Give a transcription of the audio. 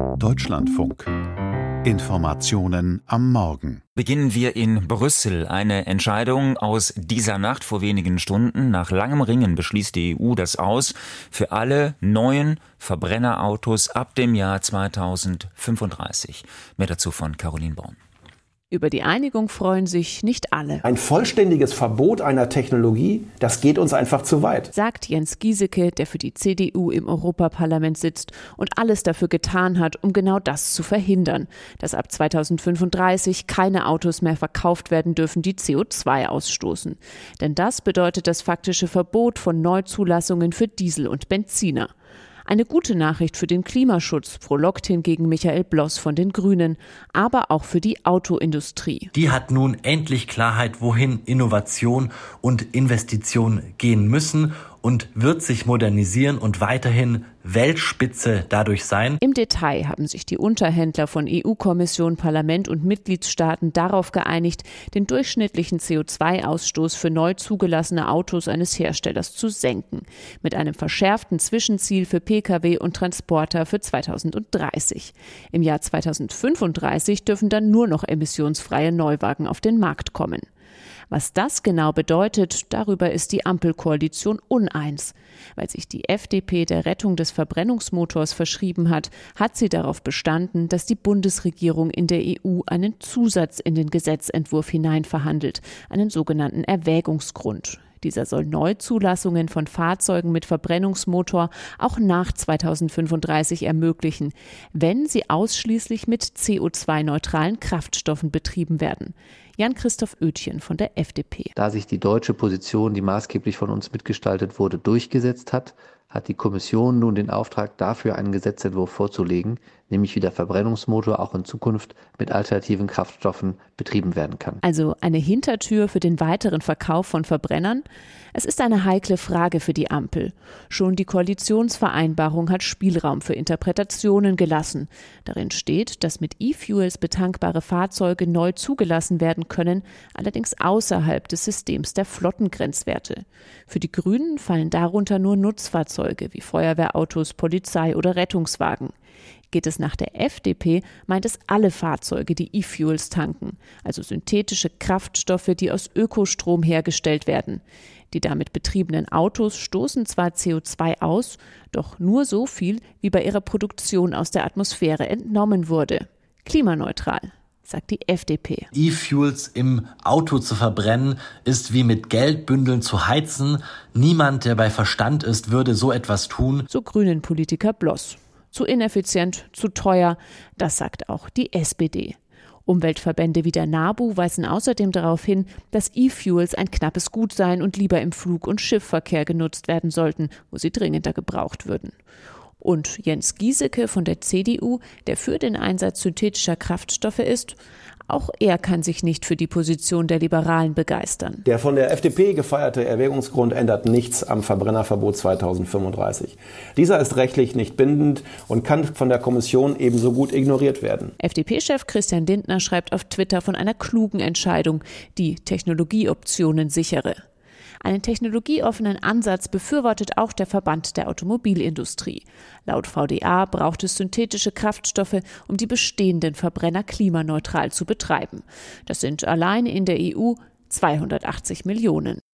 Deutschlandfunk. Informationen am Morgen. Beginnen wir in Brüssel. Eine Entscheidung aus dieser Nacht vor wenigen Stunden. Nach langem Ringen beschließt die EU das Aus für alle neuen Verbrennerautos ab dem Jahr 2035. Mehr dazu von Caroline Born. Über die Einigung freuen sich nicht alle. Ein vollständiges Verbot einer Technologie, das geht uns einfach zu weit, sagt Jens Gieseke, der für die CDU im Europaparlament sitzt und alles dafür getan hat, um genau das zu verhindern, dass ab 2035 keine Autos mehr verkauft werden dürfen, die CO2 ausstoßen. Denn das bedeutet das faktische Verbot von Neuzulassungen für Diesel und Benziner. Eine gute Nachricht für den Klimaschutz, frohlockt hingegen Michael Bloss von den Grünen, aber auch für die Autoindustrie. Die hat nun endlich Klarheit, wohin Innovation und Investition gehen müssen und wird sich modernisieren und weiterhin Weltspitze dadurch sein. Im Detail haben sich die Unterhändler von EU-Kommission, Parlament und Mitgliedstaaten darauf geeinigt, den durchschnittlichen CO2-Ausstoß für neu zugelassene Autos eines Herstellers zu senken, mit einem verschärften Zwischenziel für Pkw und Transporter für 2030. Im Jahr 2035 dürfen dann nur noch emissionsfreie Neuwagen auf den Markt kommen. Was das genau bedeutet, darüber ist die Ampelkoalition uneins. Weil sich die FDP der Rettung des Verbrennungsmotors verschrieben hat, hat sie darauf bestanden, dass die Bundesregierung in der EU einen Zusatz in den Gesetzentwurf hineinverhandelt, einen sogenannten Erwägungsgrund. Dieser soll Neuzulassungen von Fahrzeugen mit Verbrennungsmotor auch nach 2035 ermöglichen, wenn sie ausschließlich mit CO2-neutralen Kraftstoffen betrieben werden. Jan-Christoph Oetjen von der FDP. Da sich die deutsche Position, die maßgeblich von uns mitgestaltet wurde, durchgesetzt hat, hat die Kommission nun den Auftrag, dafür einen Gesetzentwurf vorzulegen, nämlich wie der Verbrennungsmotor auch in Zukunft mit alternativen Kraftstoffen betrieben werden kann. Also eine Hintertür für den weiteren Verkauf von Verbrennern? Es ist eine heikle Frage für die Ampel. Schon die Koalitionsvereinbarung hat Spielraum für Interpretationen gelassen. Darin steht, dass mit E-Fuels betankbare Fahrzeuge neu zugelassen werden können, allerdings außerhalb des Systems der Flottengrenzwerte. Für die Grünen fallen darunter nur Nutzfahrzeuge wie Feuerwehrautos, Polizei oder Rettungswagen. Geht es nach der FDP, meint es alle Fahrzeuge, die E-Fuels tanken, also synthetische Kraftstoffe, die aus Ökostrom hergestellt werden. Die damit betriebenen Autos stoßen zwar CO2 aus, doch nur so viel, wie bei ihrer Produktion aus der Atmosphäre entnommen wurde. Klimaneutral, sagt die FDP. E-Fuels im Auto zu verbrennen, ist wie mit Geldbündeln zu heizen. Niemand, der bei Verstand ist, würde so etwas tun. So Grünen-Politiker Bloss. Zu ineffizient, zu teuer, das sagt auch die SPD. Umweltverbände wie der NABU weisen außerdem darauf hin, dass E-Fuels ein knappes Gut seien und lieber im Flug- und Schiffverkehr genutzt werden sollten, wo sie dringender gebraucht würden. Und Jens Gieseke von der CDU, der für den Einsatz synthetischer Kraftstoffe ist, auch er kann sich nicht für die Position der Liberalen begeistern. Der von der FDP gefeierte Erwägungsgrund ändert nichts am Verbrennerverbot 2035. Dieser ist rechtlich nicht bindend und kann von der Kommission ebenso gut ignoriert werden. FDP-Chef Christian Lindner schreibt auf Twitter von einer klugen Entscheidung, die Technologieoptionen sichere. Einen technologieoffenen Ansatz befürwortet auch der Verband der Automobilindustrie. Laut VDA braucht es synthetische Kraftstoffe, um die bestehenden Verbrenner klimaneutral zu betreiben. Das sind allein in der EU 280 Millionen.